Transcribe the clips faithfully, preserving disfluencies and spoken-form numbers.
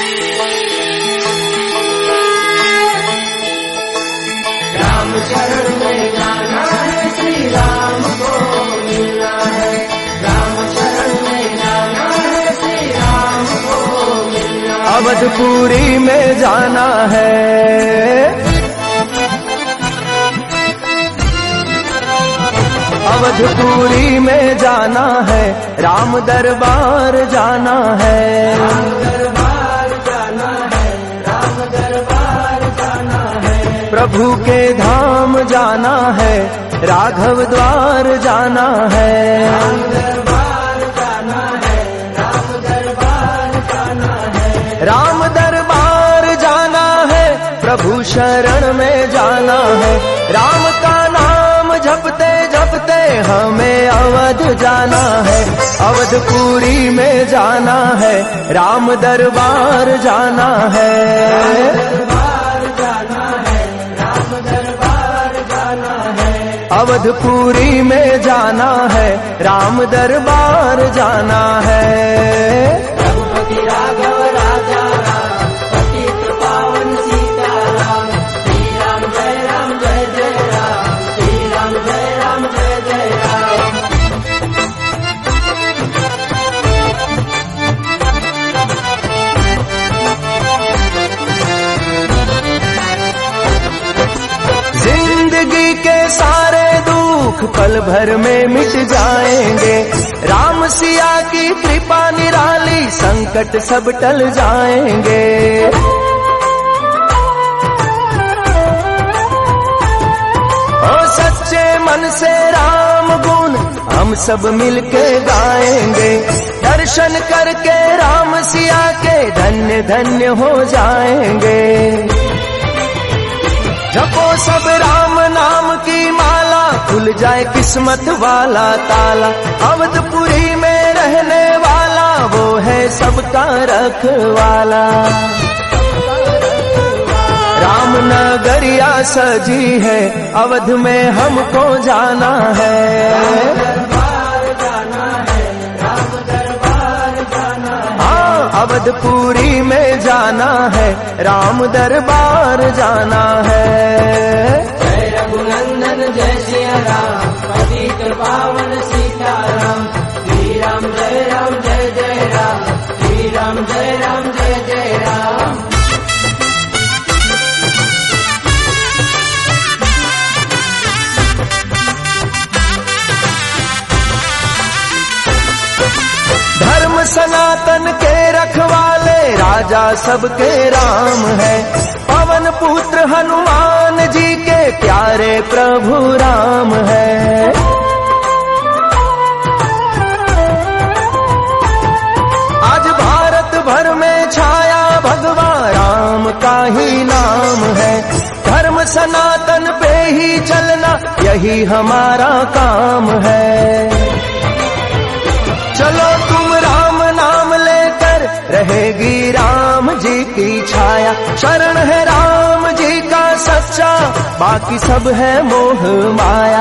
राम शरण में जाना है, श्री राम को मिलना है। राम शरण में जाना है, श्री राम को मिलना है। अवधपुरी में जाना है, अवधपुरी में जाना है, राम दरबार जाना है। राम दरबार जाना है, राम दरबार जाना है। प्रभु के धाम जाना है, राघव द्वार जाना है। राम दरबार जाना है, राम दरबार जाना है। राम दरबार जाना है, प्रभु शरण में जाना है। राम का नाम जपते जपते हमें अवध जाना है। अवधपुरी में जाना है, राम दरबार जाना है। दरबार जाना है, राम दरबार जाना है। अवधपुरी में जाना है, राम दरबार जाना है। रघुपति राघव राजा राम, पतित पावन सीता राम। श्री राम जय राम जय जय राम, श्री राम जय राम जय जय राम। जिंदगी के सारे दुख पल भर में मिट जाएंगे। राम सिया की कृपा निराली, संकट सब टल जाएंगे। ओ सच्चे मन से राम गुण हम सब मिलके गाएंगे। दर्शन करके राम सिया के धन्य धन्य हो जाएंगे। जपो सब राम नाम की माला, खुल जाए किस्मत वाला ताला। अवधपुरी में रहने वाला, वो है सबका रखवाला। राम नगरिया सजी है, अवध में हमको जाना है। दरबार जाना है, राम दरबार जाना है। हाँ, अवधपुरी में जाना है, राम दरबार जाना है। जय रघुनंदन जय सिया राम, पतित पावन सीता राम। श्री राम जय राम जय जय राम, श्री राम जय राम जय जय राम। धर्म सनातन के रखवाले, राजा सबके राम है। पवन पुत्र हनुमान जी के प्यारे प्रभु राम है। आज भारत भर में छाया भगवान राम का ही नाम है। धर्म सनातन पे ही चलना, यही हमारा काम है। चलो तुम राम नाम लेकर, रहेगी राम जी की छाया। शरण है राम जी का सच्चा, बाकी सब है मोह माया।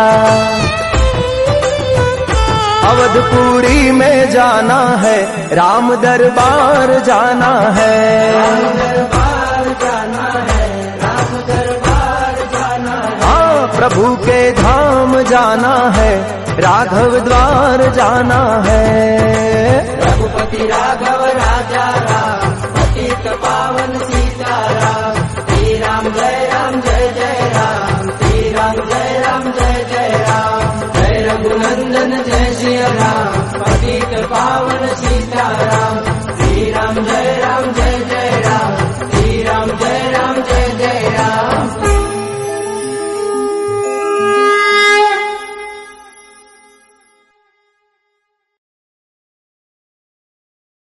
अवधपुरी में जाना है, राम दरबार जाना है। राम दरबार जाना है, राम दरबार जाना है। हाँ, प्रभु के धाम जाना है, राघव द्वार जाना है। रघुपति राघव राजा